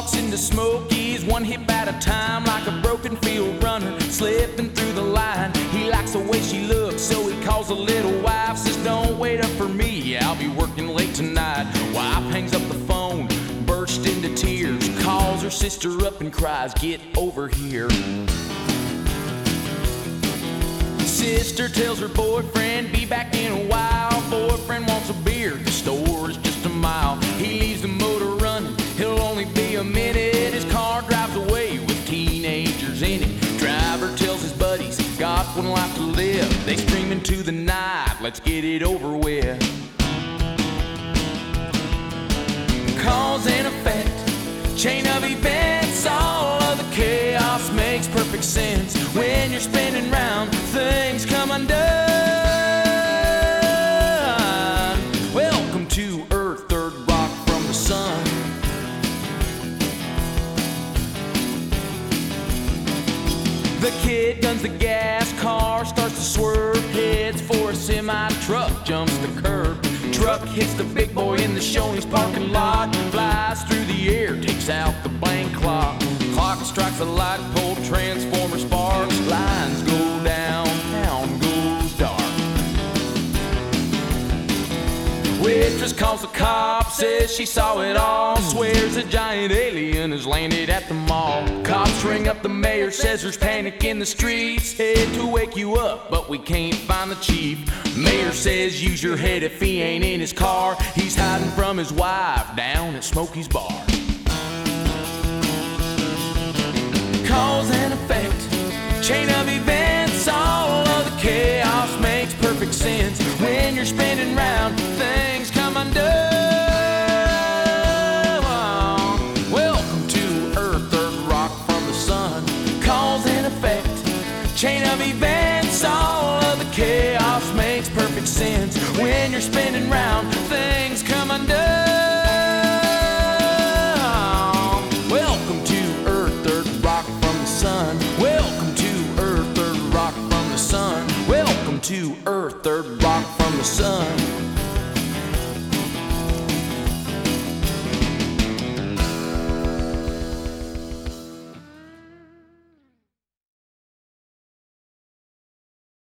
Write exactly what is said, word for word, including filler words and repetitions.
walks into Smokies, one hip at a time, like a broken field runner, slipping through the line. He likes the way she looks, so he calls a little wife, says, "Don't wait up for me, I'll be working late tonight." Wife hangs up the phone, burst into tears, calls her sister up and cries, "Get over here." Sister tells her boyfriend, "Be back in a while." Boyfriend wants a beer, the store is just a mile. He leaves the motor running, he'll only be a minute. His car drives away with teenagers in it. Driver tells his buddies, got one life to live. They scream into the night, let's get it over with. Cause and effect, chain of events, all of the chaos makes perfect sense. When you're spinning round, things come undone. Welcome to Earth, third rock from the sun. The kid guns the gas, car starts to swerve, heads for a semi-truck, jumps the curb. Truck hits the big boy in the Shoney's parking lot, flies through the air, takes out the blank clock. Clock strikes a light pole, transformer sparks, lines go down, town goes dark. Waitress calls the cops, says she saw it all, swears a giant alien has landed at the mall. Cops ring up the mayor, says there's panic in the streets, head to wake you up, but we can't find the chief. Mayor says use your head if he ain't in his car, he's hiding from his wife down at Smokey's bar. Cause and effect, chain of events, all of the chaos makes perfect sense. When you're spinning round, things come undone. Welcome to Earth, third rock from the sun. Cause and effect, chain of events, all of the chaos makes perfect sense. When you're spinning round, things come undone.